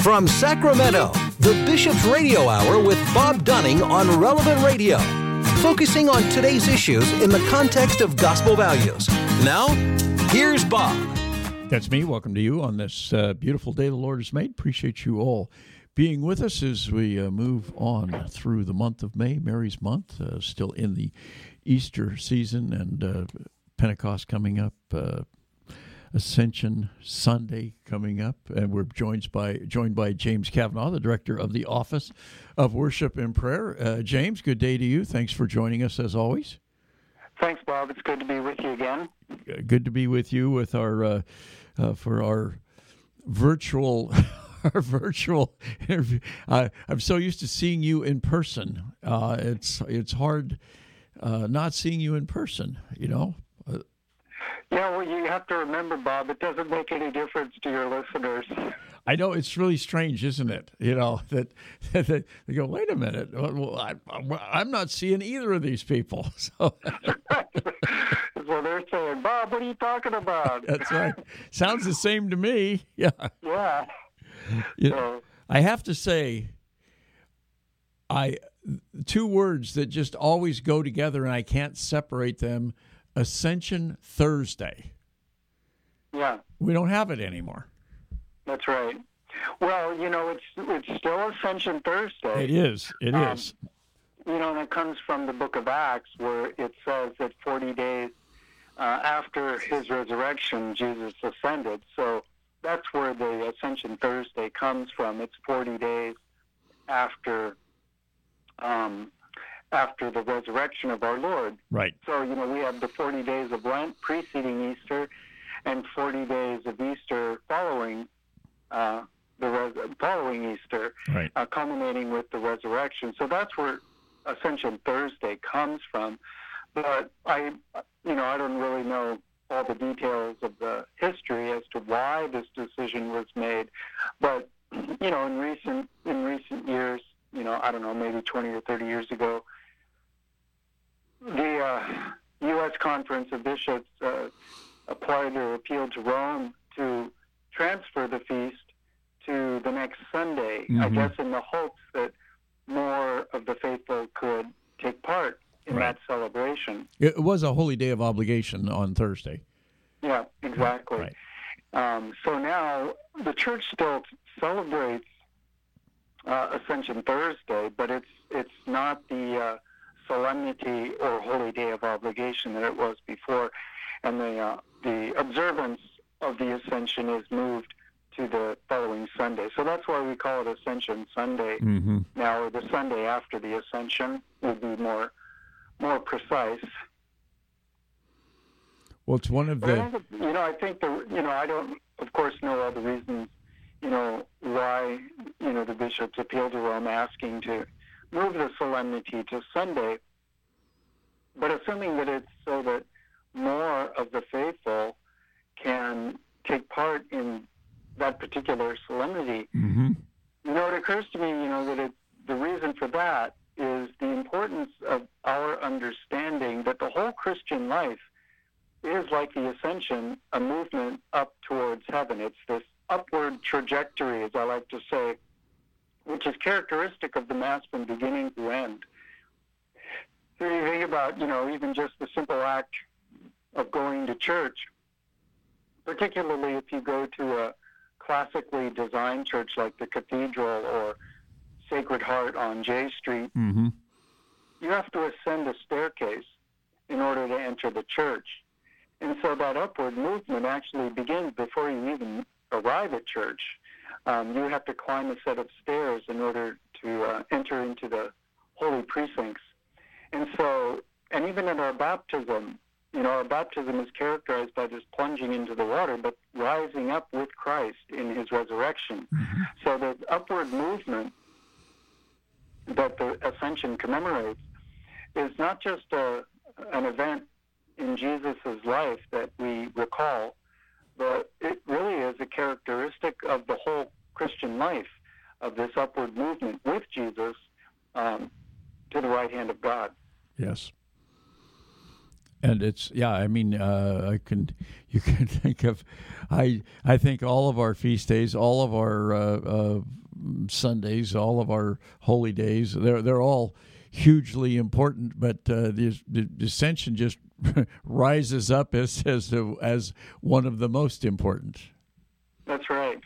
From Sacramento, the Bishop's Radio Hour with Bob Dunning on Relevant Radio, focusing on today's issues in the context of gospel values. Now, here's Bob. That's me. Welcome to you on this beautiful day the Lord has made. Appreciate you all being with us as we move on through the month of May, Mary's month, still in the Easter season and Pentecost coming up, Ascension Sunday coming up, and we're joined by James Kavanaugh, the director of the Office of Worship and Prayer. James, good day to you. Thanks for joining us as always. Thanks, Bob. It's good to be with you again. Good to be with you with our for our virtual interview. I'm so used to seeing you in person. It's hard not seeing you in person. You know. Yeah, well, you have to remember, Bob, it doesn't make any difference to your listeners. I know it's really strange, isn't it? You know, that they go, wait a minute, well, I'm not seeing either of these people. So they're saying, Bob, what are you talking about? That's right. Sounds the same to me. Yeah. Yeah. You know, I have to say, two words that just always go together and I can't separate them. Ascension Thursday. Yeah. We don't have it anymore. That's right. Well, you know, it's still Ascension Thursday. It is. It is. You know, and it comes from the book of Acts where it says that 40 days after his resurrection, Jesus ascended. So that's where the Ascension Thursday comes from. It's 40 days after the resurrection of our Lord. Right. So, you know, we have the 40 days of Lent preceding Easter and 40 days of Easter following Easter, right. Culminating with the resurrection. So that's where Ascension Thursday comes from. But I don't really know all the details of the history as to why this decision was made. But, you know, in recent years, you know, I don't know, maybe 20 or 30 years ago, the U.S. Conference of Bishops applied or appealed to Rome to transfer the feast to the next Sunday, I guess in the hopes that more of the faithful could take part in that celebration. It was a holy day of obligation on Thursday. Yeah, exactly. Right. So now the church still celebrates Ascension Thursday, but it's not the solemnity or holy day of obligation that it was before, and the observance of the Ascension is moved to the following Sunday. So that's why we call it Ascension Sunday. Now, or the Sunday after the Ascension would be more precise. Well, it's one of the. I think I don't, of course, know all the reasons. You know why the bishops appealed to Rome asking to move the solemnity to Sunday, but assuming that it's so that more of the faithful can take part in that particular solemnity. You know, it occurs to me, that the reason for that is the importance of our understanding that the whole Christian life is like the Ascension, a movement up towards heaven. It's this upward trajectory, as I like to say, which is characteristic of the Mass from beginning to end. So you think about, even just the simple act of going to church, particularly if you go to a classically designed church like the Cathedral or Sacred Heart on J Street, you have to ascend a staircase in order to enter the church. And so that upward movement actually begins before you even arrive at church. You have to climb a set of stairs in order to enter into the holy precincts. And so, and even in our baptism, our baptism is characterized by this plunging into the water, but rising up with Christ in his resurrection. So the upward movement that the Ascension commemorates is not just an event in Jesus' life that we recall, but it really is a characteristic of the whole Christian life, of this upward movement with Jesus to the right hand of God. Yes. And it's I mean, you can think of, I think all of our feast days, all of our Sundays, all of our holy days, they're all hugely important. But the Ascension just rises up as one of the most important. That's right.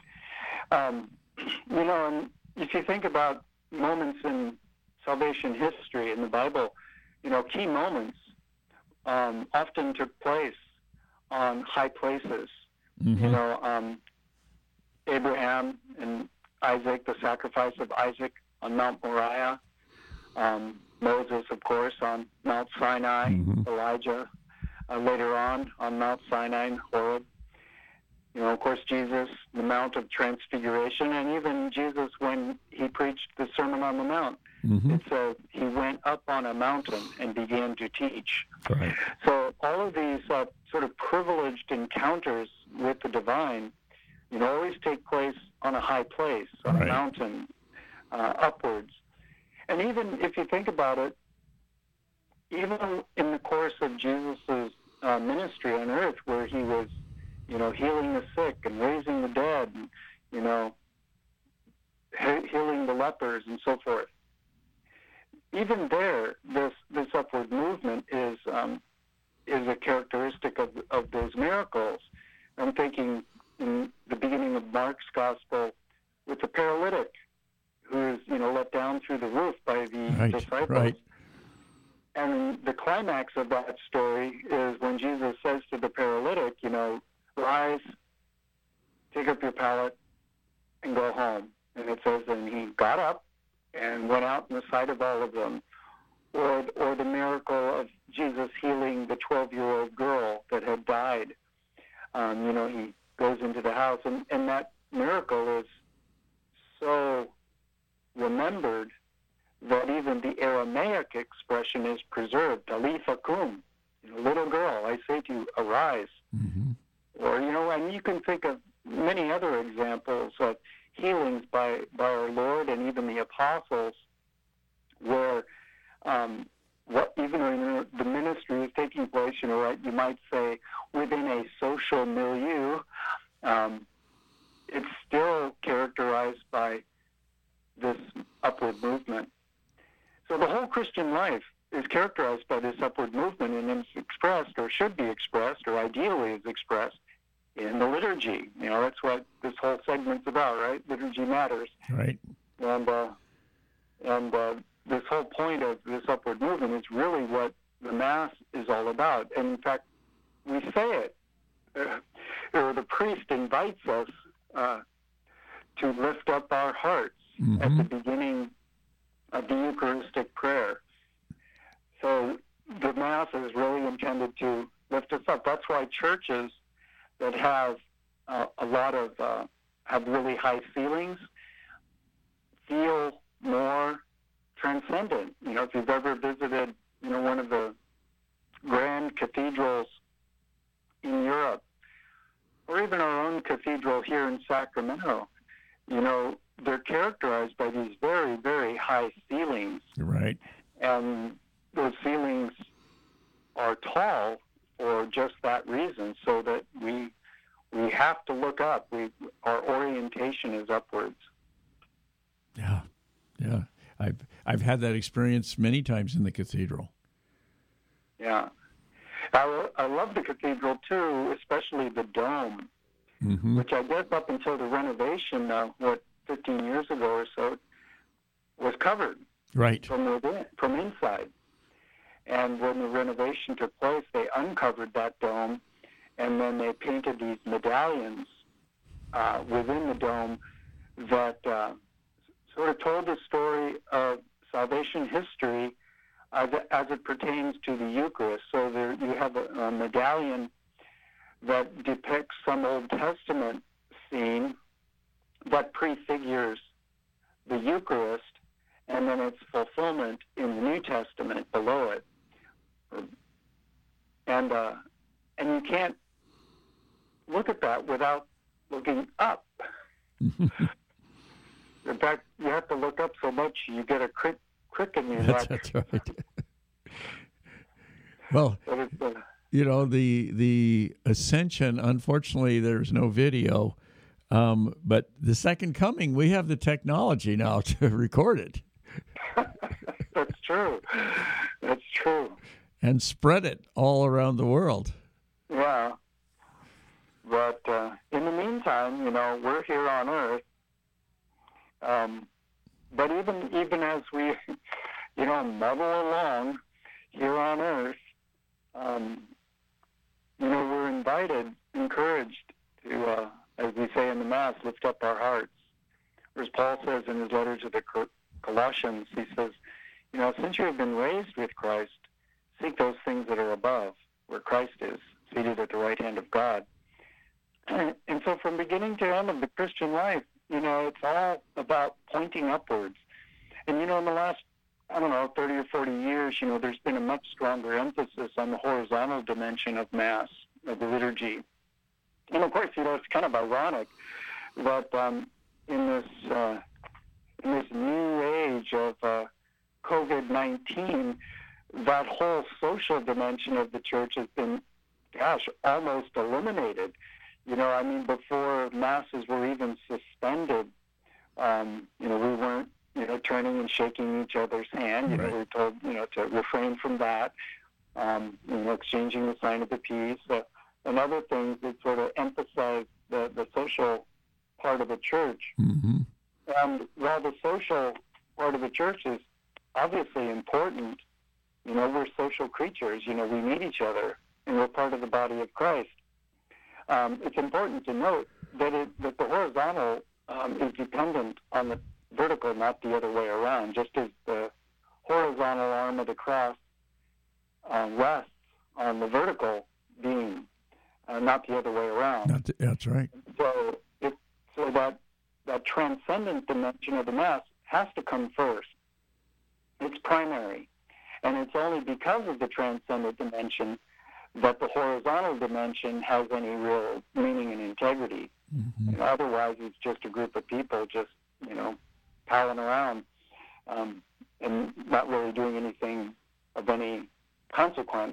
And if you think about moments in salvation history in the Bible, key moments often took place on high places. Mm-hmm. Abraham and Isaac, the sacrifice of Isaac on Mount Moriah, Moses, of course, on Mount Sinai, mm-hmm. Elijah later on Mount Sinai and Horeb. Of course, Jesus, the Mount of Transfiguration, and even Jesus when he preached the Sermon on the Mount. Mm-hmm. It says he went up on a mountain and began to teach. Right. So all of these sort of privileged encounters with the divine, always take place on a high place, on right. a mountain, upwards. And even if you think about it, even in the course of Jesus' ministry on earth, where he was, healing the sick and raising the dead, and, healing the lepers and so forth, even there, this upward movement is a characteristic of those miracles. I'm thinking in the beginning of Mark's gospel with the paralytic who is let down through the roof by the disciples. Right. And the climax of that story is when Jesus says to the paralytic, rise, take up your pallet, and go home. And it says, and he got up and went out in the sight of all of them. Or the miracle of Jesus healing the 12-year-old girl that had died. He goes into the house, and that miracle is so remembered that even the Aramaic expression is preserved, Talitha kum, little girl, I say to you, arise. Mm-hmm. Or, and you can think of many other examples of healings by our Lord and even the apostles where even when the ministry is taking place, you might say within a social milieu, it's still characterized by this upward movement. So the whole Christian life is characterized by this upward movement, and it's expressed, or should be expressed, or ideally is expressed in the liturgy. That's what this whole segment's about, right? Liturgy matters. Right. And this whole point of this upward movement is really what the Mass is all about. And in fact, we say it, or the priest invites us to lift up our hearts mm-hmm. at the beginning of the Eucharistic prayer. So the Mass is really intended to lift us up. That's why churches that have a lot of, have really high ceilings feel more transcendent. If you've ever visited, one of the grand cathedrals in Europe, or even our own cathedral here in Sacramento, they're characterized by these very, very high ceilings. Right. And those ceilings are tall for just that reason, so that we have to look up. Our orientation is upwards. Yeah. I've had that experience many times in the cathedral. Yeah. I love the cathedral, too, especially the dome, mm-hmm. which I guess up until the renovation, 15 years ago or so, was covered right from inside. And when the renovation took place, they uncovered that dome, and then they painted these medallions within the dome that sort of told the story of salvation history as it pertains to the Eucharist. So there you have a medallion that depicts some Old Testament scene that prefigures the Eucharist, and then its fulfillment in the New Testament below it. And you can't look at that without looking up. In fact, you have to look up so much you get a crick in your neck. That's right. Well, But it's, the Ascension, unfortunately, there's no video. But the Second Coming, we have the technology now to record it. That's true. That's true. And spread it all around the world. Yeah. But in the meantime, we're here on Earth. But even as we, muddle along here on Earth, we're invited, encouraged to, as we say in the Mass, lift up our hearts. Or as Paul says in his letter to the Colossians, he says, since you have been raised with Christ, seek those things that are above, where Christ is, seated at the right hand of God. And so from beginning to end of the Christian life, it's all about pointing upwards. And, in the last, 30 or 40 years, there's been a much stronger emphasis on the horizontal dimension of Mass, of the liturgy. And, of course, it's kind of ironic that in this new age of COVID-19, that whole social dimension of the church has been, almost eliminated. Before Masses were even suspended, we weren't, turning and shaking each other's hand. Right. We were told, to refrain from that, exchanging the sign of the peace, and other things that sort of emphasize the social part of the church. Mm-hmm. And while the social part of the church is obviously important, we're social creatures. We need each other, and we're part of the body of Christ. It's important to note that the horizontal is dependent on the vertical, not the other way around. Just as the horizontal arm of the cross rests on the vertical beam, not the other way around. That's right. So that transcendent dimension of the Mass has to come first. It's primary. And it's only because of the transcendent dimension that the horizontal dimension has any real meaning and integrity. Mm-hmm. And otherwise, it's just a group of people just, palling around and not really doing anything of any consequence.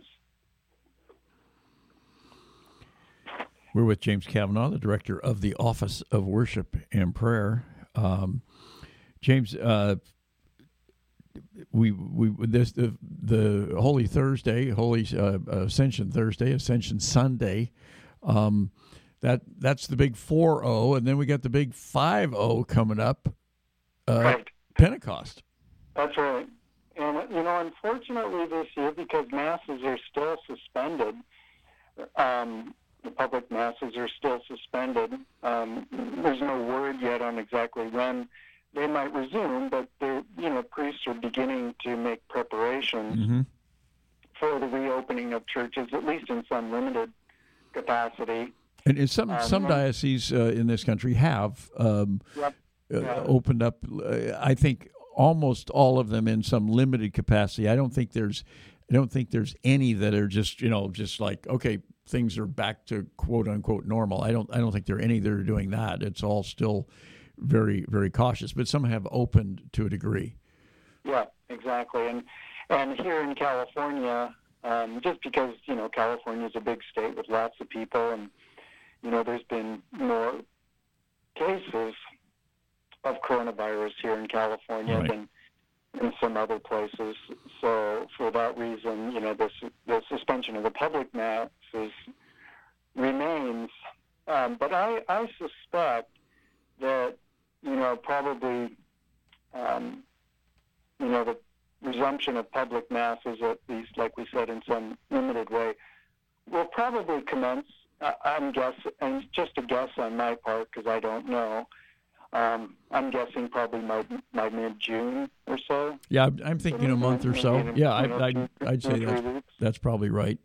We're with James Kavanaugh, the director of the Office of Worship and Prayer. James, the Holy Thursday, Ascension Thursday, Ascension Sunday, that's the big 4-0, and then we got the big 5-0 coming up, Right. Pentecost. That's right. And, unfortunately this year, because Masses are still suspended, the public Masses are still suspended. There's no word yet on exactly when they might resume, but priests are beginning to make preparations Mm-hmm. for the reopening of churches, at least in some limited capacity. And in some dioceses in this country have opened up. I think almost all of them in some limited capacity. I don't think there's any that are just like, okay, things are back to quote unquote normal. I don't think there are any that are doing that. It's all still very, very cautious, but some have opened to a degree. Yeah, exactly. And here in California, just because, California is a big state with lots of people, and, there's been more cases of coronavirus here in California Right. than in some other places. So for that reason, the suspension of the public Masses remains. But I suspect that, probably, the resumption of public Masses, at least like we said, in some limited way, will probably commence, I'm guessing, and just a guess on my part because I don't know, I'm guessing probably my mid-June or so. Yeah, I'm thinking a month or so. Yeah, I'd say that's probably right.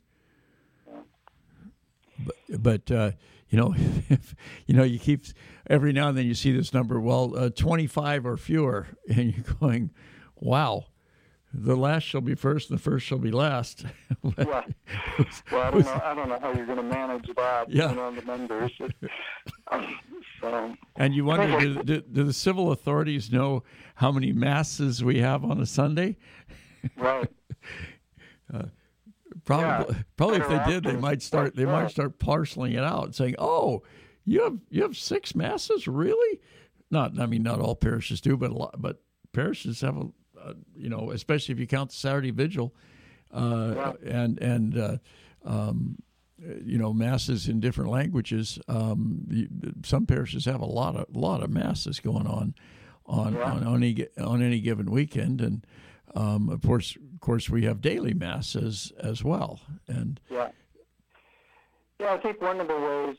But if, you keep every now and then you see this number. Well, 25 or fewer, and you're going, wow. The last shall be first, and the first shall be last. Yeah. Well, I don't know how you're going to manage that. Yeah. The numbers. So. And you wonder, do the civil authorities know how many Masses we have on a Sunday? Right. Probably if they did, they might start parceling it out, saying, "Oh, you have 6 masses, really?" Not all parishes do, but parishes have especially if you count the Saturday vigil, and masses in different languages. Some parishes have a lot of masses going on any given weekend, and of course we have daily masses as well. And I think one of the ways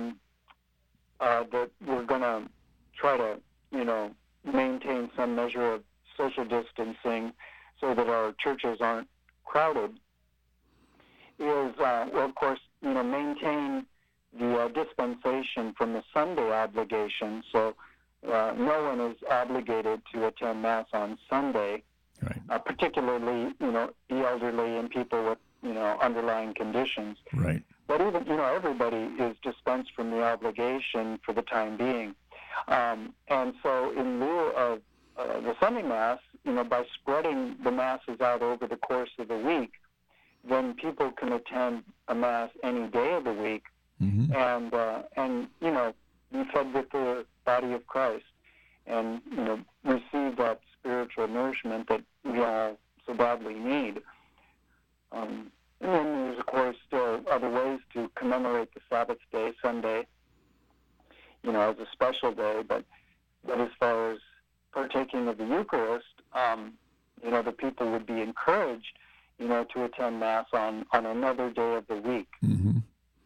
that we're going to try to maintain some measure of social distancing so that our churches aren't crowded is, of course, maintain the dispensation from the Sunday obligation. So no one is obligated to attend Mass on Sunday, right. Particularly, the elderly and people with, underlying conditions. Right. But even, everybody is dispensed from the obligation for the time being. And so in lieu of the Sunday Mass, by spreading the Masses out over the course of the week, then people can attend a Mass any day of the week, mm-hmm. and be fed with the body of Christ, and receive that spiritual nourishment that we all so badly need. And then there's, of course, still other ways to commemorate the Sabbath day, Sunday, as a special day. But as far as partaking of the Eucharist, the people would be encouraged, to attend Mass on another day of the week. Mm-hmm.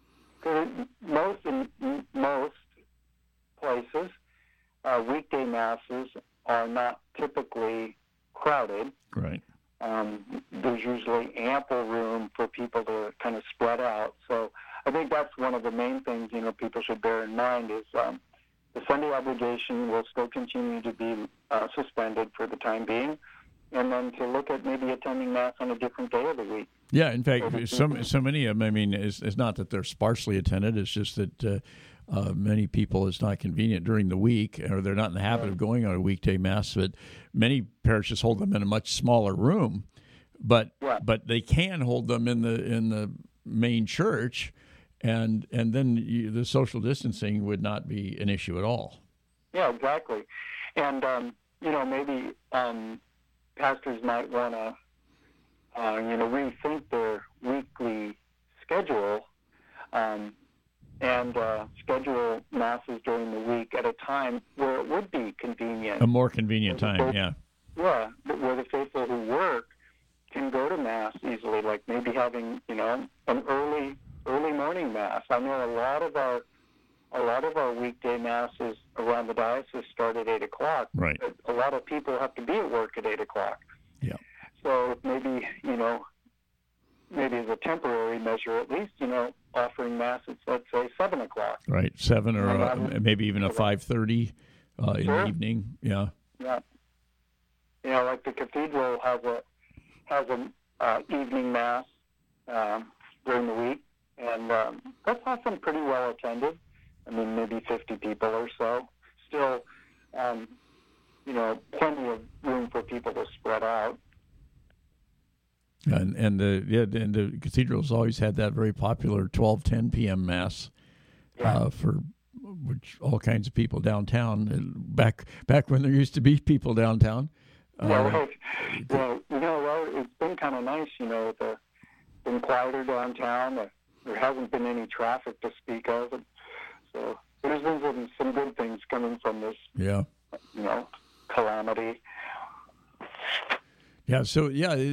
Most places, weekday Masses are not typically crowded. Right. There's usually ample room for people to kind of spread out. So I think that's one of the main things, people should bear in mind is the Sunday obligation will still continue to be suspended for the time being, and then to look at maybe attending Mass on a different day of the week. Yeah, in fact, so many of them, it's not that they're sparsely attended, it's just that many people, it's not convenient during the week, or they're not in the habit of going on a weekday Mass, but many parishes hold them in a much smaller room, but they can hold them in the main church, and then the social distancing would not be an issue at all. Yeah, exactly. And, maybe pastors might want to, rethink their weekly schedule and schedule Masses during the week at a time where it would be convenient. A more convenient time, yeah. Yeah, where the faithful who work can go to Mass easily, like maybe having, an early morning Mass. I know a lot of our weekday Masses around the diocese start at 8 o'clock. Right. But a lot of people have to be at work at 8 o'clock. Yeah. So maybe as a temporary measure, at least, offering Mass at, let's say, 7 o'clock. Right, 7 or maybe even a 5:30 in the evening. Yeah. Yeah. Like the cathedral has an evening Mass during the week, and that's often pretty well attended. Maybe 50 people or so. Still, plenty of room for people to spread out. And the cathedral's always had that very popular 12:10 p.m. Mass for which all kinds of people downtown. Back when there used to be people downtown. It's been kind of nice, it's been quieter downtown. There hasn't been any traffic to speak of. So there's been some good things coming from this, calamity. Yeah. So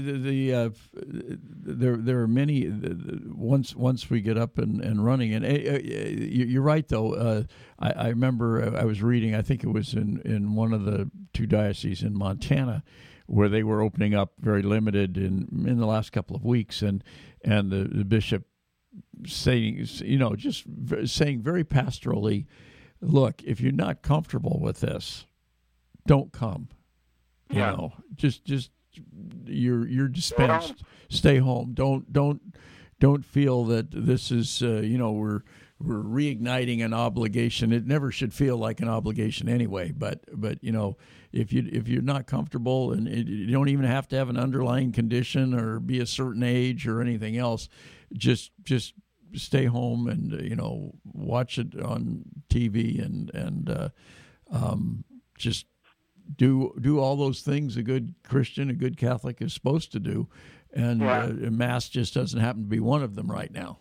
there are many. Once we get up and running, and you're right though. I remember I was reading. I think it was in one of the two dioceses in Montana, where they were opening up very limited in the last couple of weeks, and the bishop saying, just saying very pastorally, look, if you're not comfortable with this, don't come. Just you're dispensed. Stay home. Don't don't feel that this is we're reigniting an obligation. It never should feel like an obligation anyway. But if you're not comfortable, and you don't even have to have an underlying condition or be a certain age or anything else, just stay home and watch it on TV and just do all those things a good Christian, a good Catholic is supposed to do, and Mass just doesn't happen to be one of them right now.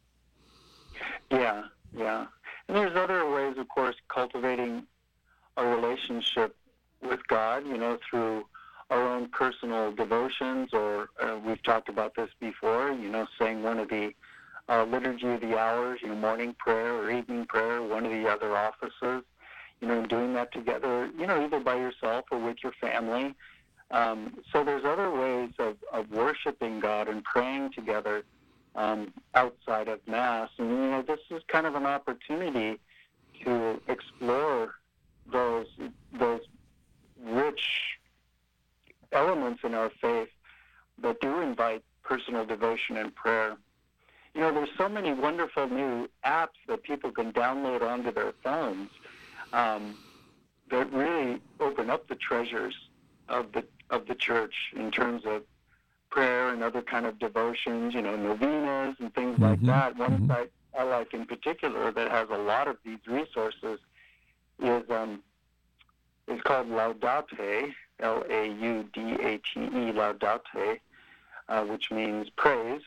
Yeah. And there's other ways, of course, cultivating a relationship with God, through our own personal devotions, or we've talked about this before, saying one of the liturgy of the hours, morning prayer or evening prayer, one of the other offices, doing that together, either by yourself or with your family. So there's other ways of worshiping God and praying together outside of Mass. And, this is kind of an opportunity to explore those rich elements in our faith that do invite personal devotion and prayer. There's so many wonderful new apps that people can download onto their phones that really open up the treasures of the church in terms of prayer and other kind of devotions, novenas and things like that. One site I like in particular that has a lot of these resources is called Laudate, Laudate, Laudate, which means praise.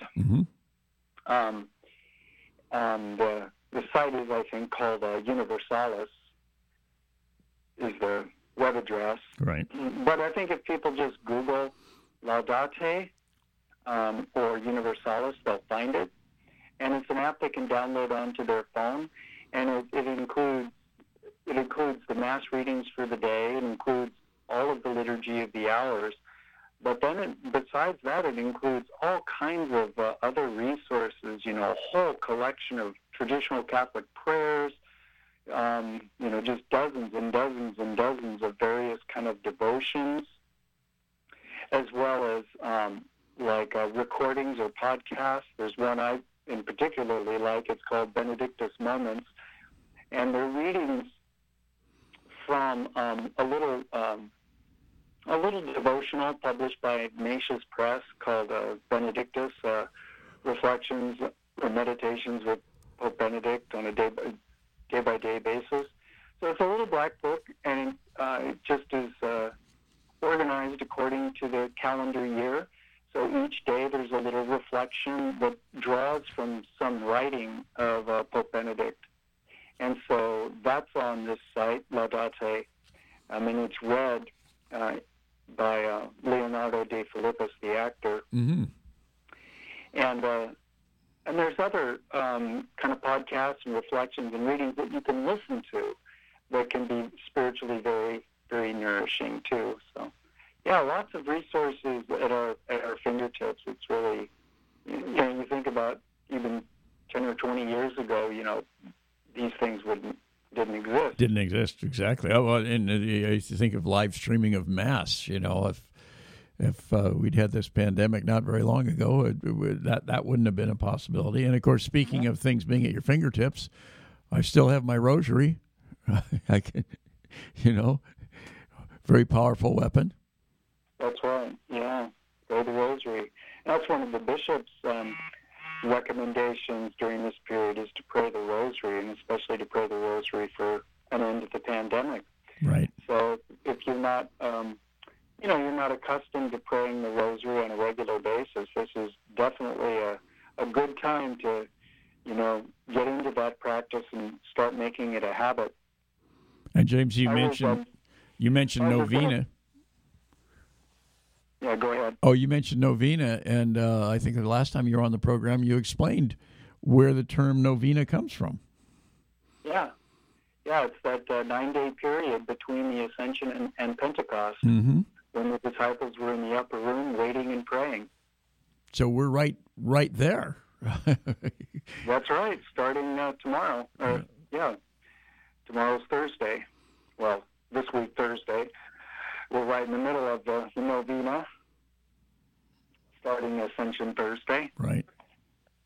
The site is, I think, called Universalis, is the web address. Right. But I think if people just Google Laudate or Universalis, they'll find it. And it's an app they can download onto their phone, and it includes the Mass readings for the day. It includes all of the liturgy of the hours. But then, besides that, it includes all kinds of other resources, a whole collection of traditional Catholic prayers, just dozens and dozens and dozens of various kind of devotions, as well as recordings or podcasts. There's one I in particularly like. It's called Benedictus Moments, and they're readings from a little devotional published by Ignatius Press called Benedictus, Reflections or Meditations with Pope Benedict on a day-by-day basis. So it's a little black book, and it just is organized according to the calendar year. So each day there's a little reflection that draws from some writing of Pope Benedict. And so that's on this site, Laudate. And it's read by Leonardo de Philippis, the actor. Mm-hmm. And there's other kind of podcasts and reflections and readings that you can listen to that can be spiritually very, very nourishing too. So, yeah, lots of resources at our fingertips. It's really, you think about even 10 or 20 years ago, these things didn't exist. Didn't exist, exactly. Oh, well, and I used to think of live streaming of Mass. If we'd had this pandemic not very long ago, that wouldn't have been a possibility. And of course, speaking of things being at your fingertips, I still have my rosary. I can, very powerful weapon. That's right. Yeah, pray the rosary. That's one of the bishop's recommendations during this period is to pray the rosary, and especially to pray the rosary for an end to the pandemic. Right. So if you're not, you're not accustomed to praying the rosary on a regular basis, this is definitely a good time to, get into that practice and start making it a habit. And James, you mentioned novena. Yeah, go ahead. Oh, you mentioned novena, and I think the last time you were on the program, you explained where the term novena comes from. Yeah, it's that 9-day period between the Ascension and Pentecost, when the disciples were in the upper room waiting and praying. So we're right there. That's right, starting tomorrow. Tomorrow's Thursday. Well, this week, Thursday. We're right in the middle of the novena, starting Ascension Thursday. Right.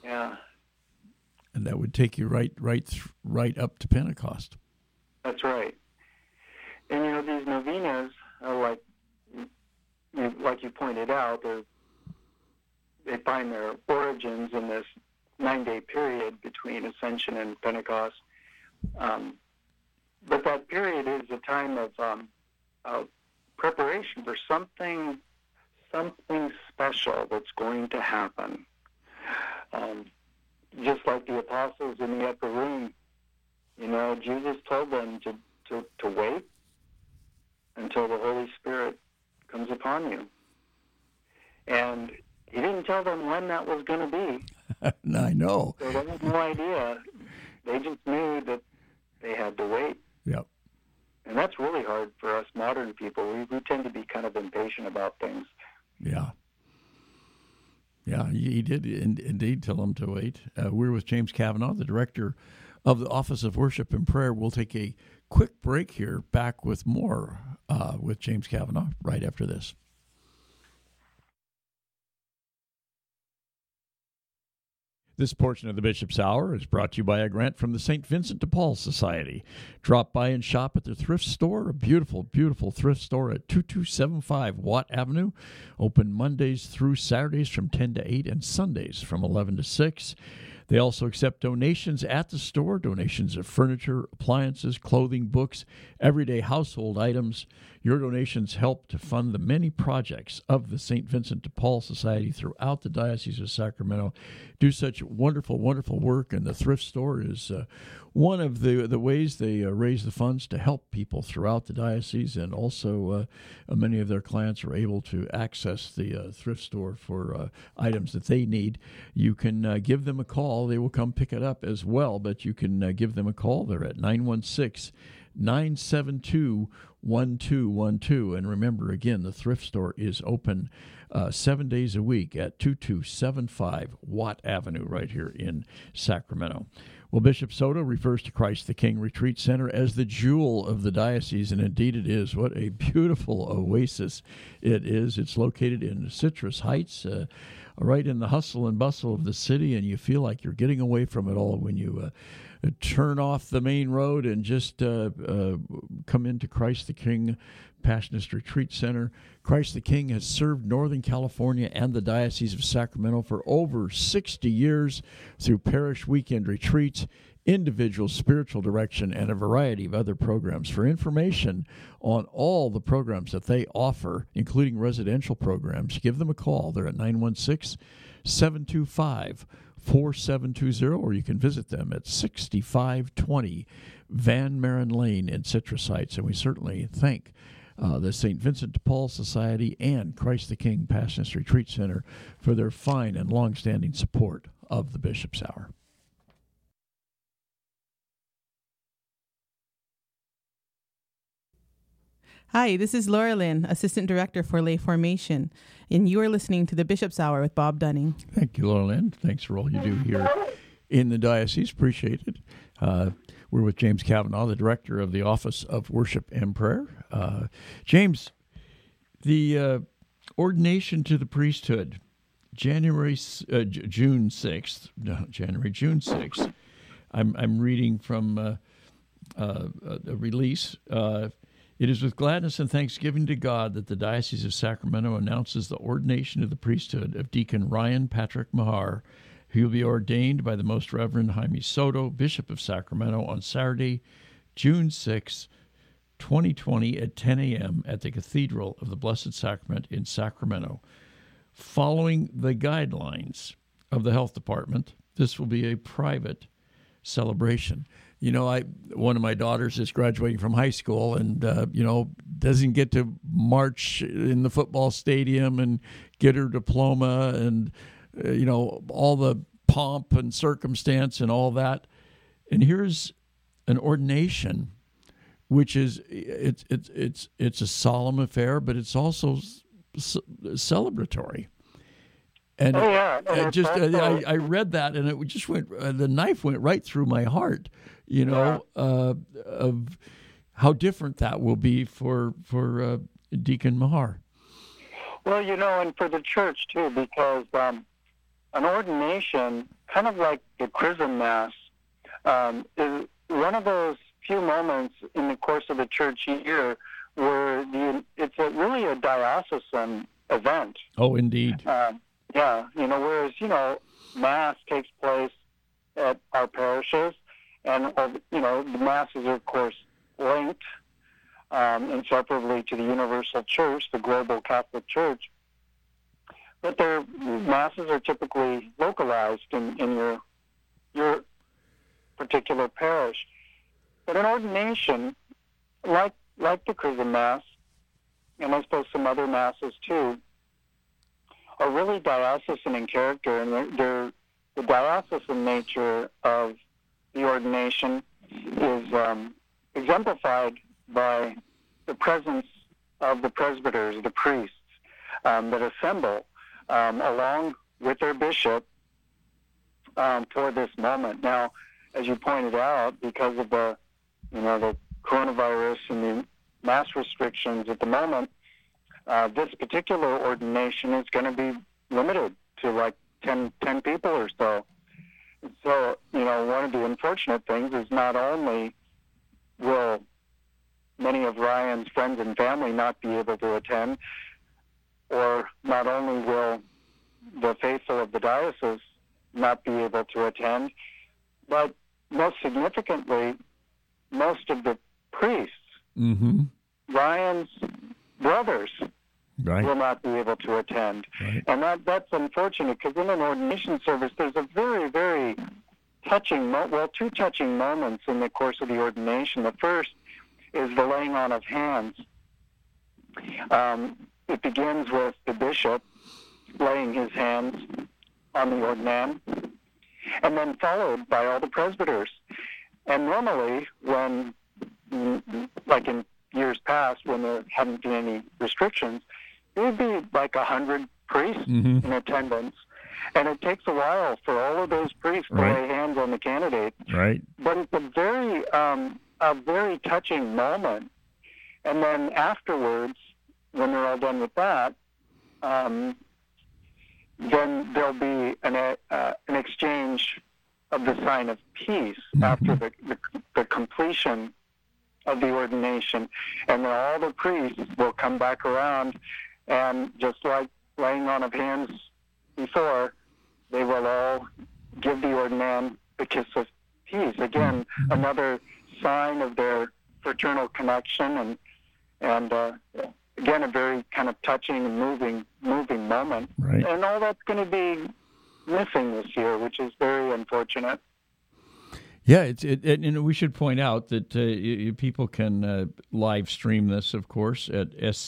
Yeah. And that would take you right up to Pentecost. That's right. And these novenas, like you pointed out, they find their origins in this 9-day period between Ascension and Pentecost. But that period is a time of preparation for something special that's going to happen. Just like the apostles in the upper room, Jesus told them to wait until the Holy Spirit comes upon you. And he didn't tell them when that was going to be. I know. So they had no idea. They just knew that they had to wait. Yep. And that's really hard for us modern people. We tend to be kind of impatient about things. Yeah. Yeah, he did indeed tell them to wait. We're with James Kavanaugh, the director of the Office of Worship and Prayer. We'll take a quick break here, back with more with James Kavanaugh right after this. This portion of the Bishop's Hour is brought to you by a grant from the St. Vincent de Paul Society. Drop by and shop at their thrift store, a beautiful, beautiful thrift store at 2275 Watt Avenue. Open Mondays through Saturdays from 10 to 8 and Sundays from 11 to 6. They also accept donations at the store, donations of furniture, appliances, clothing, books, everyday household items. Your donations help to fund the many projects of the St. Vincent de Paul Society throughout the Diocese of Sacramento. Do such wonderful, wonderful work, and the thrift store is one of the ways they raise the funds to help people throughout the diocese, and also many of their clients are able to access the thrift store for items that they need. You can give them a call. They will come pick it up as well, but you can give them a call. They're at 916-972-1212. And remember, again, the thrift store is open 7 days a week at 2275 Watt Avenue right here in Sacramento. Well, Bishop Soto refers to Christ the King Retreat Center as the jewel of the diocese, and indeed it is. What a beautiful oasis it is. It's located in Citrus Heights, right in the hustle and bustle of the city, and you feel like you're getting away from it all when you turn off the main road and just come into Christ the King Passionist Retreat Center. Christ the King has served Northern California and the Diocese of Sacramento for over 60 years through parish weekend retreats, individual spiritual direction, and a variety of other programs. For information on all the programs that they offer, including residential programs, give them a call. They're at 916-725-4720, or you can visit them at 6520 Van Maren Lane in Citrus Heights. And we certainly thank the St. Vincent de Paul Society and Christ the King Passionist Retreat Center for their fine and long-standing support of the Bishop's Hour. Hi, this is Laura Lynn, Assistant Director for Lay Formation, and you are listening to the Bishop's Hour with Bob Dunning. Thank you, Laura Lynn. Thanks for all you do here in the diocese. Appreciate it. We're with James Kavanaugh, the Director of the Office of Worship and Prayer. James, the ordination to the priesthood, June 6th. I'm reading from a release. It is with gladness and thanksgiving to God that the Diocese of Sacramento announces the ordination of the priesthood of Deacon Ryan Patrick Mahar, who will be ordained by the Most Reverend Jaime Soto, Bishop of Sacramento, on Saturday, June 6, 2020 at 10 a.m. at the Cathedral of the Blessed Sacrament in Sacramento. Following the guidelines of the Health Department, this will be a private celebration. One of my daughters is graduating from high school and, doesn't get to march in the football stadium and get her diploma and, all the pomp and circumstance and all that. And here's an ordination, which is, it's a solemn affair, but it's also celebratory. And I read that, and it just went. The knife went right through my heart. Of how different that will be for Deacon Mahar. Well, and for the church too, because an ordination kind of like the Chrism Mass, is one of those few moments in the course of the church year where it's really a diocesan event. Oh, indeed. Whereas, Mass takes place at our parishes, and, the Masses are, of course, linked inseparably to the Universal Church, the global Catholic Church. But their Masses are typically localized in your particular parish. But an ordination, like the Chrism Mass, and I suppose some other Masses too, are really diocesan in character, and they're the diocesan nature of the ordination is exemplified by the presence of the presbyters, the priests, that assemble along with their bishop for this moment. Now, as you pointed out, because of the coronavirus and the mass restrictions at the moment, this particular ordination is going to be limited to like 10 people or so. So, one of the unfortunate things is not only will many of Ryan's friends and family not be able to attend, or not only will the faithful of the diocese not be able to attend, but most significantly, most of the priests, Ryan's brothers, will not be able to attend. Right. And that's unfortunate, because in an ordination service, there's a very, very touching, two touching moments in the course of the ordination. The first is the laying on of hands. It begins with the bishop laying his hands on the ordinand, and then followed by all the presbyters. And normally, when, like in years past, when there hadn't been any restrictions, it would be like 100 priests in attendance. And it takes a while for all of those priests to lay hands on the candidate. Right. But it's a very touching moment. And then afterwards, when they're all done with that, then there'll be an exchange of the sign of peace after the completion of the ordination. And then all the priests will come back around, and just like laying on of hands before, they will all give the ordinand the kiss of peace. Again, another sign of their fraternal connection, and again, a very kind of touching and moving moment. Right. And all that's going to be missing this year, which is very unfortunate. Yeah, and we should point out that people can live stream this, of course, at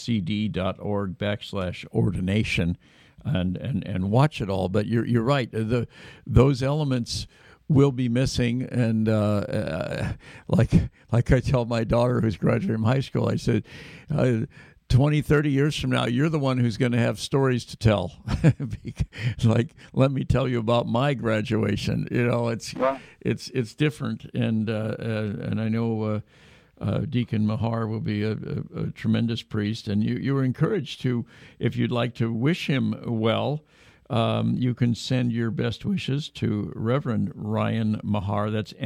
scd.org/ordination and watch it all. But you're right; those elements will be missing. And like I tell my daughter, who's graduating from high school, I said, 20, 30 years from now, you're the one who's going to have stories to tell. Like, let me tell you about my graduation. It's different, and I know Deacon Mahar will be a tremendous priest, and you were encouraged to, if you'd like to wish him well, you can send your best wishes to Reverend Ryan Mahar. That's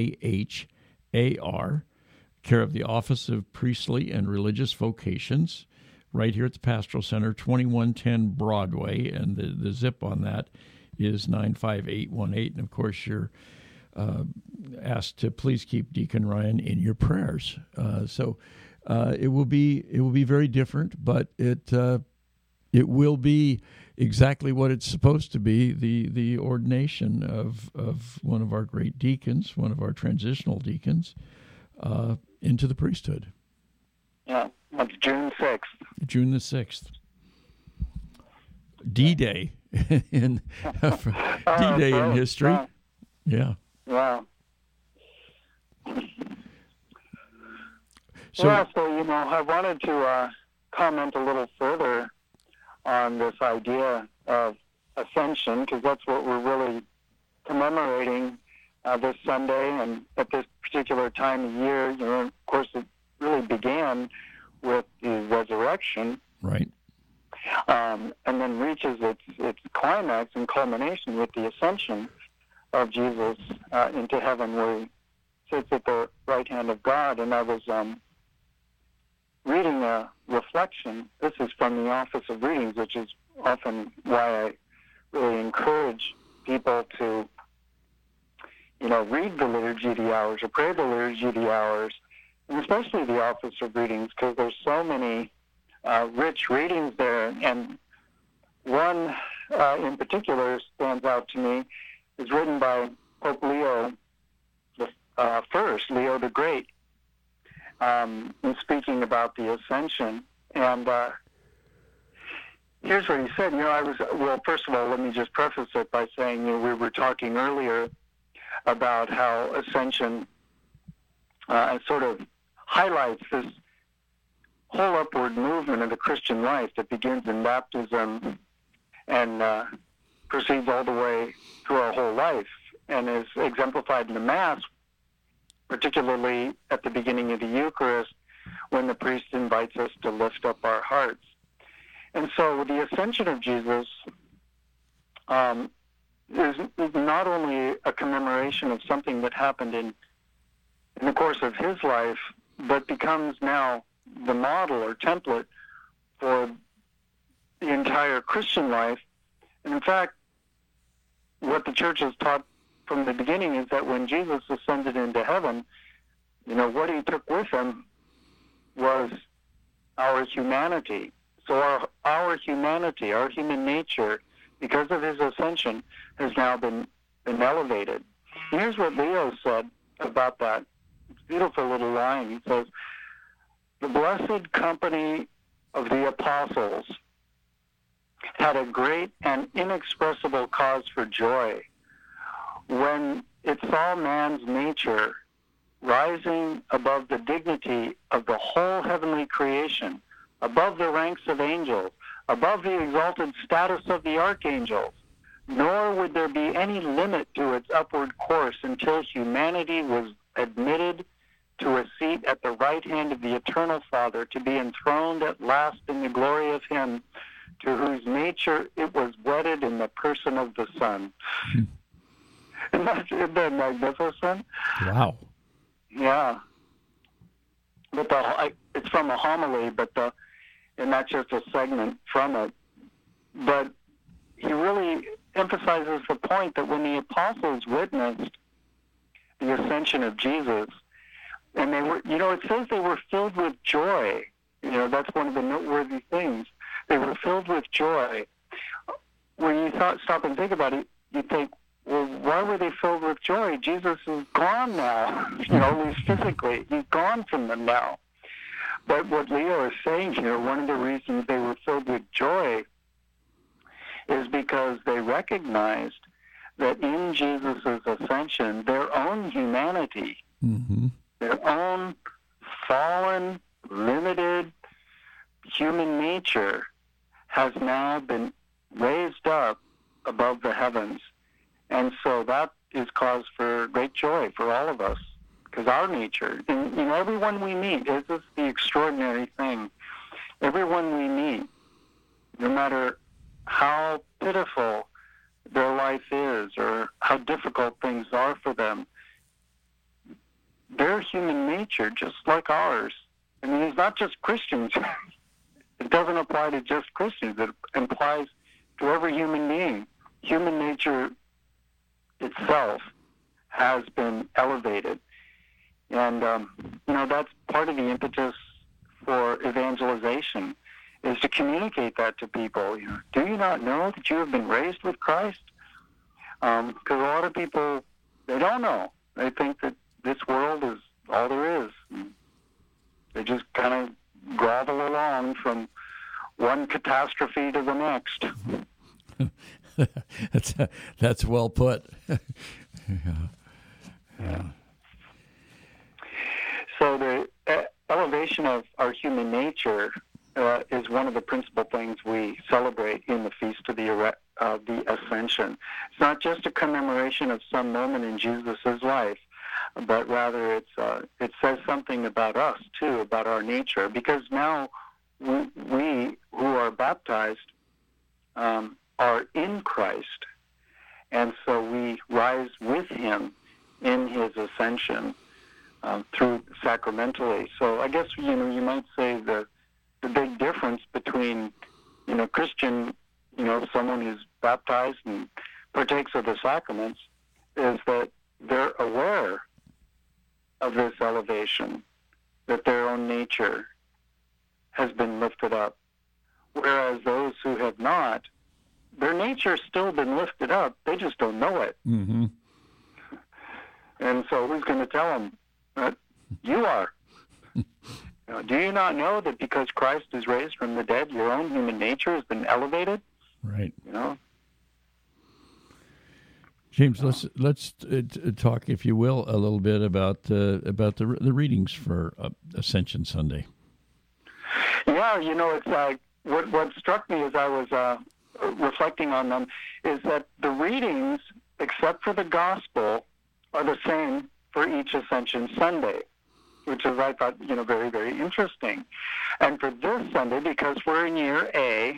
Mahar. Care of the Office of Priestly and Religious Vocations, right here at the Pastoral Center, 2110 Broadway, and the zip on that is 95818. And of course, you're asked to please keep Deacon Ryan in your prayers. So it will be very different, but it will be exactly what it's supposed to be, the ordination of one of our great deacons, one of our transitional deacons, into the priesthood. Yeah, that's June 6th. June the 6th. D-Day in D-Day in history. Yeah. Wow. So I wanted to comment a little further on this idea of Ascension, because that's what we're really commemorating this Sunday, and at this particular time of year. Of course, it really began with the resurrection, right, and then reaches its climax and culmination with the Ascension. of Jesus into heaven, where he sits at the right hand of God. And I was reading a reflection. This is from the Office of Readings, which is often why I really encourage people to, read the Liturgy of the Hours or pray the Liturgy of the Hours, and especially the Office of Readings, because there's so many rich readings there. And one in particular stands out to me, is written by Pope Leo the First, Leo the Great, in speaking about the Ascension. And here's what he said. First of all, let me just preface it by saying, we were talking earlier about how Ascension sort of highlights this whole upward movement of the Christian life that begins in baptism and proceeds all the way through our whole life, and is exemplified in the Mass, particularly at the beginning of the Eucharist, when the priest invites us to lift up our hearts. And so the Ascension of Jesus is not only a commemoration of something that happened in the course of his life, but becomes now the model or template for the entire Christian life. And in fact, what the Church has taught from the beginning is that when Jesus ascended into heaven, what he took with him was our humanity. So our humanity, our human nature, because of his ascension, has now been elevated. Here's what Leo said about that. It's a beautiful little line. He says, "The blessed company of the apostles had a great and inexpressible cause for joy when it saw man's nature rising above the dignity of the whole heavenly creation, above the ranks of angels, above the exalted status of the archangels, nor would there be any limit to its upward course until humanity was admitted to a seat at the right hand of the eternal Father, to be enthroned at last in the glory of him to whose nature it was wedded in the person of the Son." Isn't that magnificent? Wow. Yeah. But it's from a homily, and that's just a segment from it. But he really emphasizes the point that when the apostles witnessed the ascension of Jesus, and they were, it says they were filled with joy. That's one of the noteworthy things. They were filled with joy. When you stop and think about it, you think, well, why were they filled with joy? Jesus is gone now, at least physically. He's gone from them now. But what Leo is saying here, one of the reasons they were filled with joy is because they recognized that in Jesus' ascension, their own humanity, their own fallen, limited human nature has now been raised up above the heavens. And so that is cause for great joy for all of us, because our nature, and everyone we meet, is this the extraordinary thing. Everyone we meet, no matter how pitiful their life is or how difficult things are for them, their human nature, just like ours. I mean, it's not just Christians. It doesn't apply to just Christians. It applies to every human being. Human nature itself has been elevated. And, that's part of the impetus for evangelization, is to communicate that to people. Do you not know that you have been raised with Christ? Because a lot of people, they don't know. They think that this world is all there is. And they just kind of grovel along from one catastrophe to the next. That's well put. Yeah. So the elevation of our human nature is one of the principal things we celebrate in the Feast of the Ascension. It's not just a commemoration of some moment in Jesus' life, but rather it says something about us too, about our nature, because now we who are baptized are in Christ, And so we rise with him in his ascension through sacramentally. So I guess, you might say the big difference between, Christian, someone who's baptized and partakes of the sacraments is that they're aware of this elevation, that their own nature has been lifted up. Whereas those who have not, their nature's still been lifted up. They just don't know it. Mm-hmm. And so who's going to tell them that you are? Do you not know that because Christ is raised from the dead, your own human nature has been elevated? Right. James, let's talk, if you will, a little bit about the readings for Ascension Sunday. Yeah, it's like what struck me as I was reflecting on them is that the readings, except for the gospel, are the same for each Ascension Sunday, which is, I thought, very, very interesting. And for this Sunday, because we're in year A,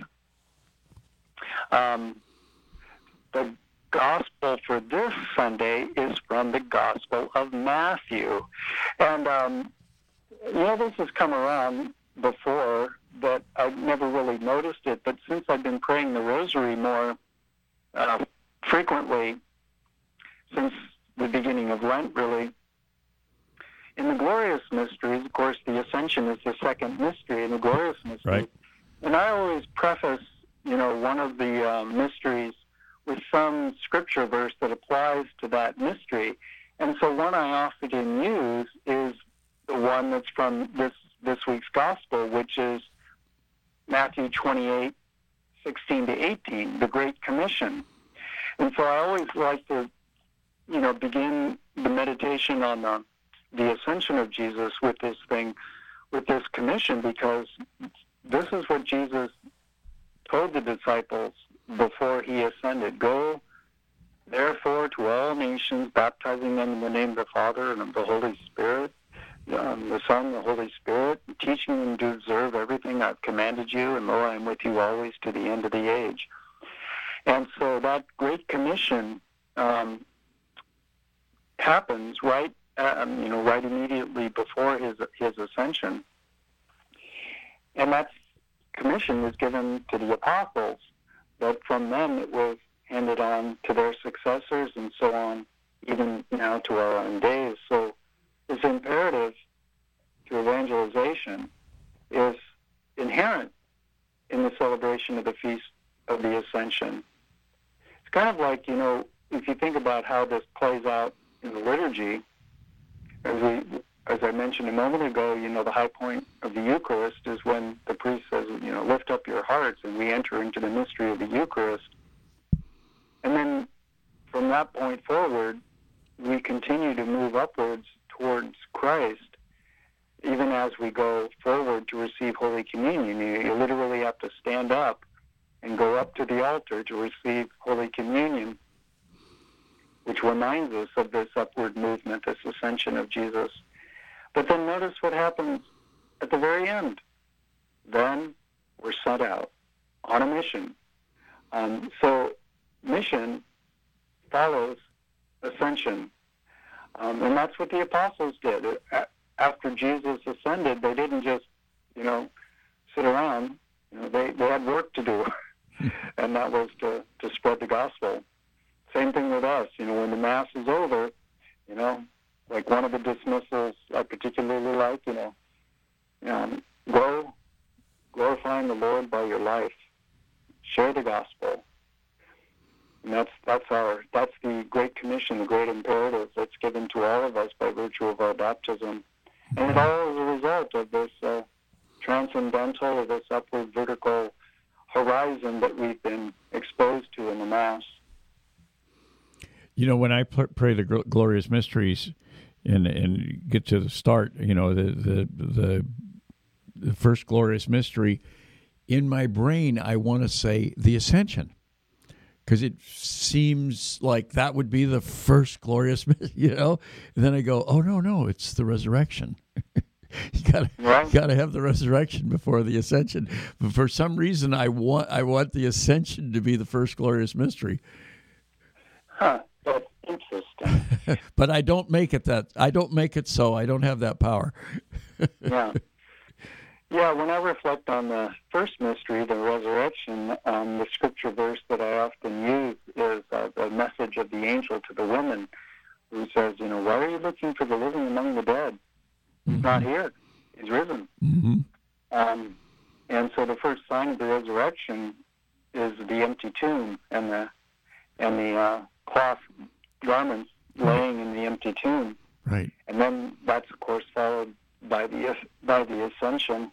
the gospel for this Sunday is from the Gospel of Matthew. And, this has come around before, but I've never really noticed it. But since I've been praying the rosary more frequently, since the beginning of Lent, really, in the glorious mysteries, of course, the Ascension is the second mystery in the glorious mysteries. Right. And I always preface, one of the mysteries with some scripture verse that applies to that mystery. And so one I often use is the one that's from this week's gospel, which is Matthew 28:16-18, the Great Commission. And so I always like to, begin the meditation on the ascension of Jesus with this commission, because this is what Jesus told the disciples before he ascended. Go, therefore, to all nations, baptizing them in the name of the Father and of the Holy Spirit, the Son, the Holy Spirit, teaching them to observe everything I've commanded you, and lo, I am with you always to the end of the age. And so that Great Commission happens right immediately before his ascension, and that commission was given to the apostles. But from them, it was handed on to their successors, and so on, even now to our own days. So this imperative to evangelization is inherent in the celebration of the Feast of the Ascension. It's kind of like, if you think about how this plays out in the liturgy, as I mentioned a moment ago, the high point of the Eucharist is when the priest says, lift up your hearts, and we enter into the mystery of the Eucharist. And then from that point forward, we continue to move upwards towards Christ, even as we go forward to receive Holy Communion. You literally have to stand up and go up to the altar to receive Holy Communion, which reminds us of this upward movement, this ascension of Jesus. But then notice what happens at the very end. Then we're sent out on a mission. So mission follows ascension. And that's what the apostles did. After Jesus ascended, they didn't just, sit around. They had work to do, and that was to spread the gospel. Same thing with us. When the Mass is over, like one of the dismissals I particularly like, go glorifying the Lord by your life. Share the gospel. And that's the Great Commission, the great imperative that's given to all of us by virtue of our baptism. And it all is a result of this transcendental, or this upward vertical horizon that we've been exposed to in the Mass. When I pray the glorious mysteries and get to the start, the first glorious mystery, in my brain I want to say the Ascension, because it seems like that would be the first glorious, And then I go, oh no, it's the resurrection. You gotta have the resurrection before the Ascension. But for some reason, I want the Ascension to be the first glorious mystery. That's interesting. But I don't make it that. I don't make it so. I don't have that power. Yeah. Yeah, when I reflect on the first mystery, the resurrection, the scripture verse that I often use is the message of the angel to the woman who says, why are you looking for the living among the dead? He's not here. He's risen. Mm-hmm. And so the first sign of the resurrection is the empty tomb and the cloth garments laying in the empty tomb. Right. And then that's, of course, followed by the ascension.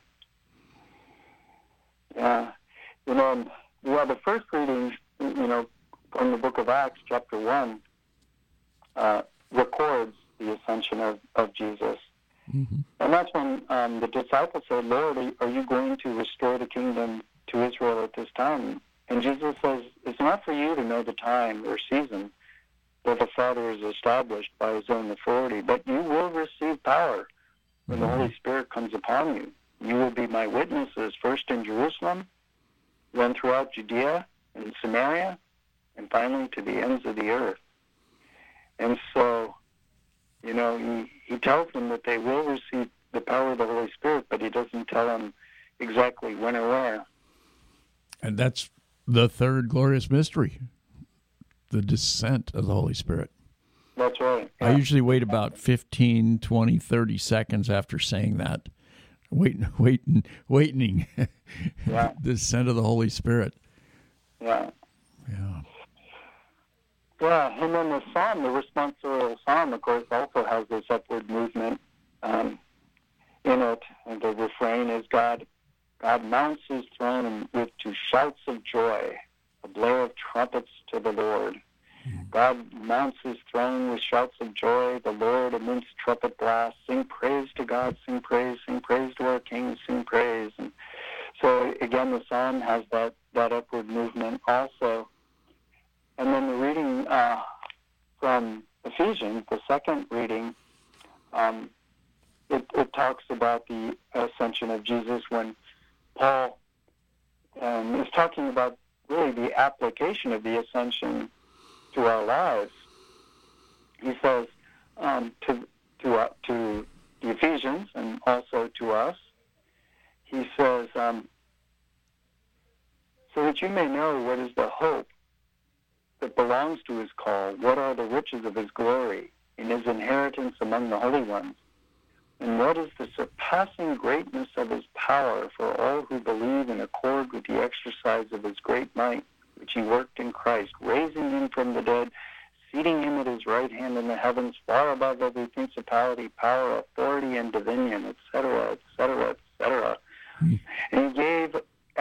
The first reading, from the book of Acts, chapter 1, records the ascension of Jesus. Mm-hmm. And that's when the disciples said, Lord, are you going to restore the kingdom to Israel at this time? And Jesus says, it's not for you to know the time or season that the Father has established by his own authority, but you will receive power when the Holy Spirit comes upon you. You will be my witnesses, first in Jerusalem, then throughout Judea and Samaria, and finally to the ends of the earth. And so, he tells them that they will receive the power of the Holy Spirit, but he doesn't tell them exactly when or where. And that's the third glorious mystery, the descent of the Holy Spirit. That's right. Yeah. I usually wait about 15, 20, 30 seconds after saying that. Waiting. Yeah. The descent of the Holy Spirit. Yeah. Yeah. Yeah, and then the psalm, the responsorial psalm, of course, also has this upward movement in it. And the refrain is, God mounts his throne to shouts of joy, a blare of trumpets to the Lord. God mounts his throne with shouts of joy, the Lord amidst trumpet blasts. Sing praise to God, sing praise to our King, sing praise. And so, again, the psalm has that upward movement also. And then the reading from Ephesians, the second reading, it talks about the ascension of Jesus when Paul is talking about really the application of the ascension to our lives. He says to the Ephesians and also to us, he says, so that you may know what is the hope that belongs to his call, what are the riches of his glory in his inheritance among the holy ones, and what is the surpassing greatness of his power for all who believe in accord with the exercise of his great might, which he worked in Christ, raising him from the dead, seating him at his right hand in the heavens, far above every principality, power, authority, and dominion, etc., etc., etc. And he gave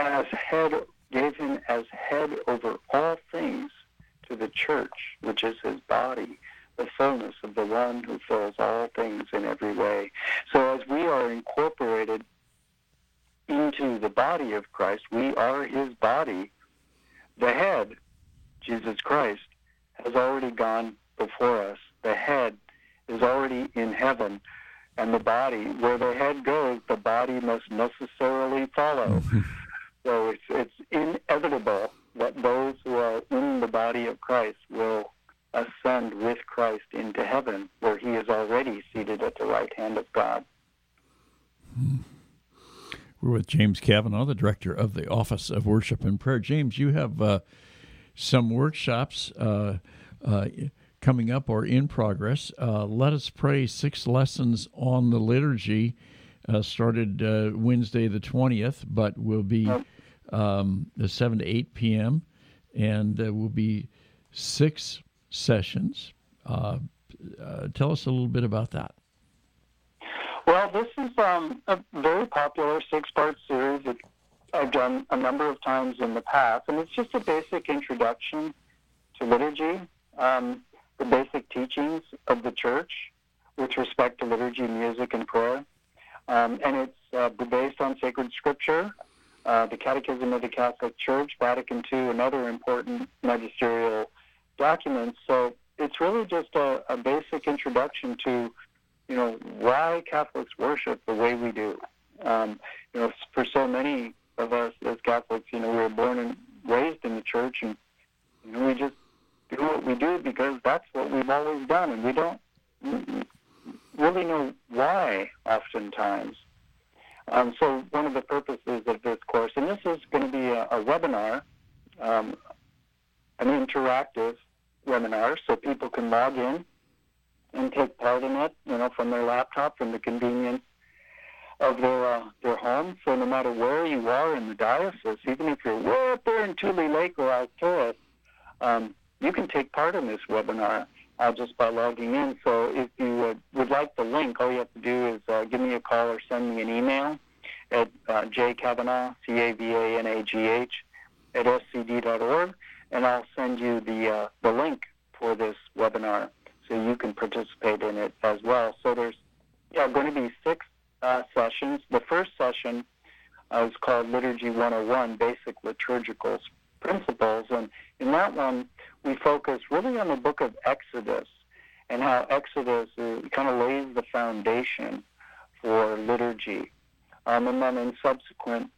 him as head over all things to the church, which is his body, the fullness of the one who fills all things in every way. So as we are incorporated into the body of Christ, we are his body. The head, Jesus Christ, has already gone before us. The head is already in heaven. And the body, where the head goes, the body must necessarily follow. So it's inevitable that those who are in the body of Christ will ascend with Christ into heaven, where he is already seated at the right hand of God. We're with James Kavanaugh, the director of the Office of Worship and Prayer. James, you have some workshops coming up or in progress. Let Us Pray 6 lessons on the liturgy started Wednesday the 20th, but will be 7 to 8 p.m., and will be 6 sessions. Tell us a little bit about that. Well, this is a very popular 6-part series that I've done a number of times in the past, and it's just a basic introduction to liturgy, the basic teachings of the Church with respect to liturgy, music, and prayer. And it's based on sacred scripture, the Catechism of the Catholic Church, Vatican II, and other important magisterial documents. So it's really just a basic introduction to, why Catholics worship the way we do. For so many of us as Catholics, we were born and raised in the church, and we just do what we do because that's what we've always done, and we don't really know why oftentimes. So one of the purposes of this course, and this is going to be a webinar, an interactive webinar, so people can log in and take part in it, from their laptop, from the convenience of their home. So no matter where you are in the diocese, even if you're way up there in Tule Lake or Alturas, you can take part in this webinar just by logging in. So if you would like the link, all you have to do is give me a call or send me an email at jkavanagh, CAVANAGH, at scd.org, and I'll send you the link for this webinar so you can participate in it as well. So there's going to be 6 sessions. The first session is called Liturgy 101, Basic Liturgical Principles, and in that one we focus really on the book of Exodus and how Exodus kind of lays the foundation for liturgy. And then in subsequent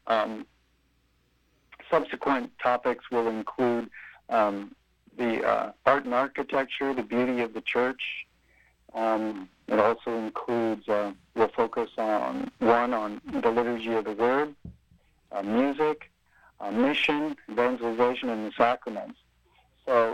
topics will include the art and architecture, the beauty of the church. It also includes, we'll focus on the liturgy of the word, music, mission, evangelization, and the sacraments. So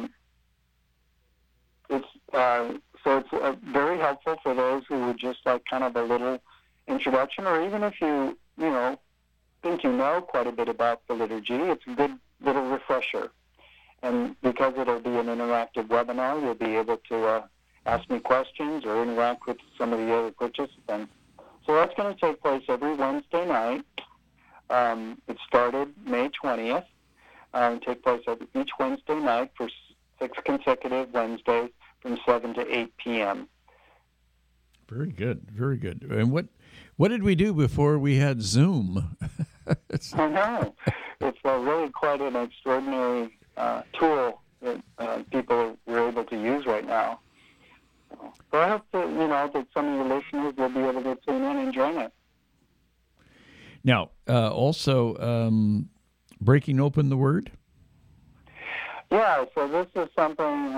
it's very helpful for those who would just like kind of a little introduction, or even if you think you know quite a bit about the liturgy, it's a good little refresher. And because it'll be an interactive webinar, you'll be able to ask me questions or interact with some of the other participants. So that's going to take place every Wednesday night. It started May 20th. Take place each Wednesday night for 6 consecutive Wednesdays from 7 to 8 p.m. Very good, very good. And what did we do before we had Zoom? I know. It's really quite an extraordinary tool that people are able to use right now. So I hope that, that some of your listeners will be able to tune in and join it. Now, also, breaking open the Word? Yeah, so this is something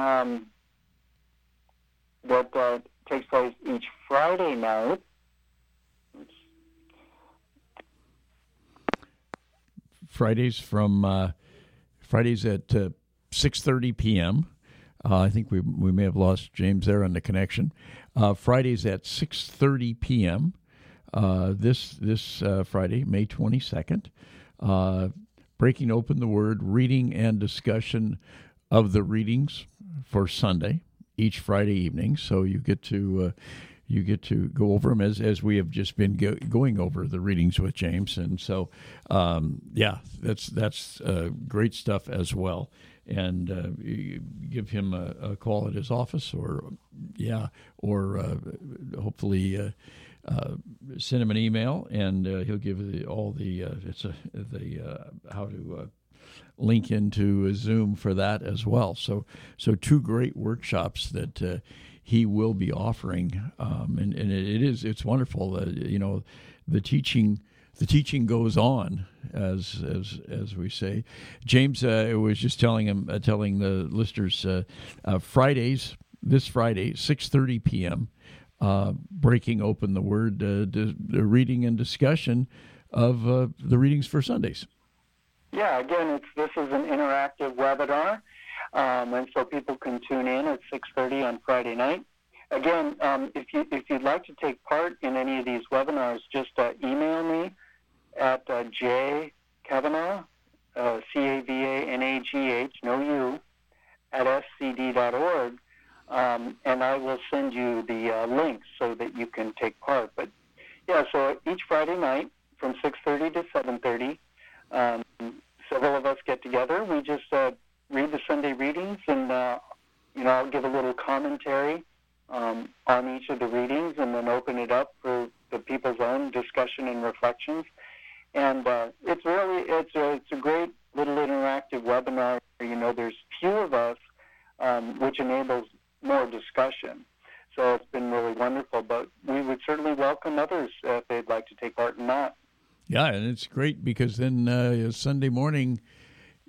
that takes place each Friday night. Fridays at 6:30 p.m. I think we may have lost James there on the connection. Fridays at 6:30 p.m. This Friday, May 22nd. Breaking open the Word, reading and discussion of the readings for Sunday each Friday evening. So you get to go over them as we have just been going over the readings with James, and so that's great stuff as well. And you give him a call at his office, or hopefully send him an email, and he'll give you how to link into Zoom for that as well. So 2 great workshops that he will be offering, and it's wonderful. The teaching goes on, as we say. James was just telling the listeners, this Friday, 6:30 p.m. Breaking open the Word, the reading and discussion of the readings for Sundays. Yeah, again, this is an interactive webinar, and so people can tune in at 6:30 on Friday night. Again, if you'd like to take part in any of these webinars, just email me at jkavanagh, CAVANAGH, no U, at scd.org, and I will send you the links so that you can take part. But yeah, so each Friday night from 6:30 to 7:30, several of us get together. We just read the Sunday readings, and I'll give a little commentary on each of the readings, and then open it up for the people's own discussion and reflections. And it's a great little interactive webinar. There's few of us, which enables more discussion. So it's been really wonderful. But we would certainly welcome others if they'd like to take part in that. Yeah, and it's great because then Sunday morning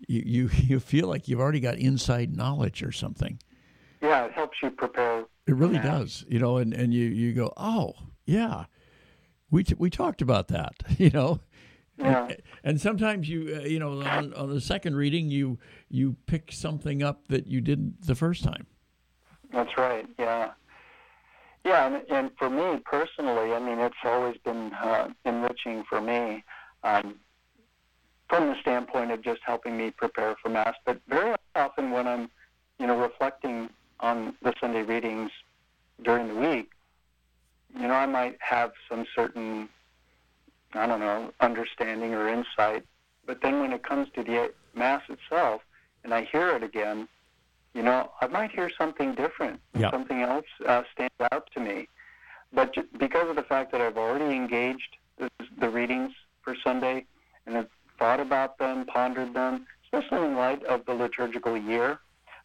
you feel like you've already got inside knowledge or something. Yeah, it helps you prepare. It really does, and you go, oh yeah, we talked about that, Yeah. And sometimes on the second reading you pick something up that you didn't the first time. That's right. Yeah. Yeah, and for me personally, I mean, it's always been enriching for me from the standpoint of just helping me prepare for Mass. But very often when I'm, reflecting on the Sunday readings during the week, I might have some certain, understanding or insight. But then when it comes to the Mass itself, and I hear it again, I might hear something different. Yep. Something else stands out to me. But because of the fact that I've already engaged the readings for Sunday and have thought about them, pondered them, especially in light of the liturgical year,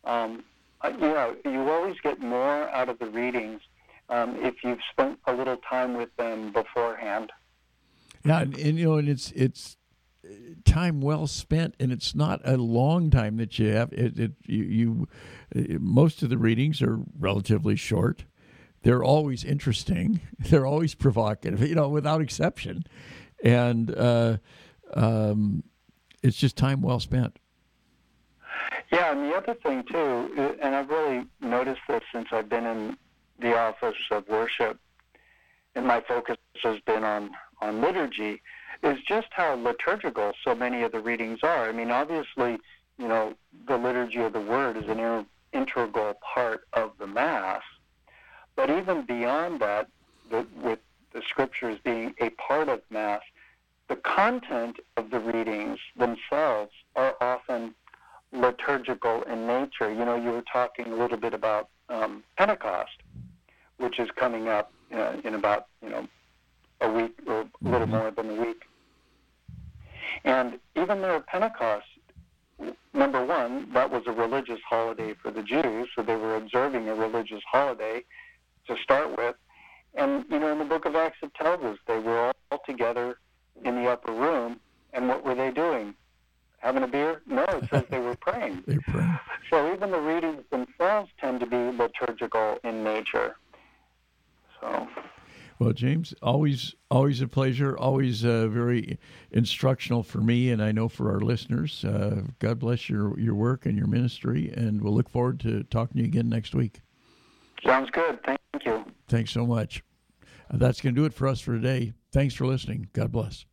you always get more out of the readings if you've spent a little time with them beforehand. Yeah, and it's time well spent, and it's not a long time that you have. Most of the readings are relatively short. They're always interesting. They're always provocative, without exception, and it's just time well spent. Yeah, and the other thing too, and I've really noticed this since I've been in the office of worship, and my focus has been on liturgy, is just how liturgical so many of the readings are. I mean, obviously, the liturgy of the Word is an integral part of the Mass, but even beyond that, with the Scriptures being a part of Mass, the content of the readings themselves are often liturgical in nature. You were talking a little bit about Pentecost, which is coming up in about, a week or a little more than a week. And even though Pentecost, number one, that was a religious holiday for the Jews, so they were observing a religious holiday to start with. And, in the book of Acts it tells us they were all together in the upper room, and what were they doing? Having a beer? No, it says they were praying. They were praying. So even the readings themselves tend to be liturgical in nature. So... Well, James, always a pleasure, always very instructional for me, and I know for our listeners. God bless your work and your ministry, and we'll look forward to talking to you again next week. Sounds good. Thank you. Thanks so much. That's going to do it for us for today. Thanks for listening. God bless.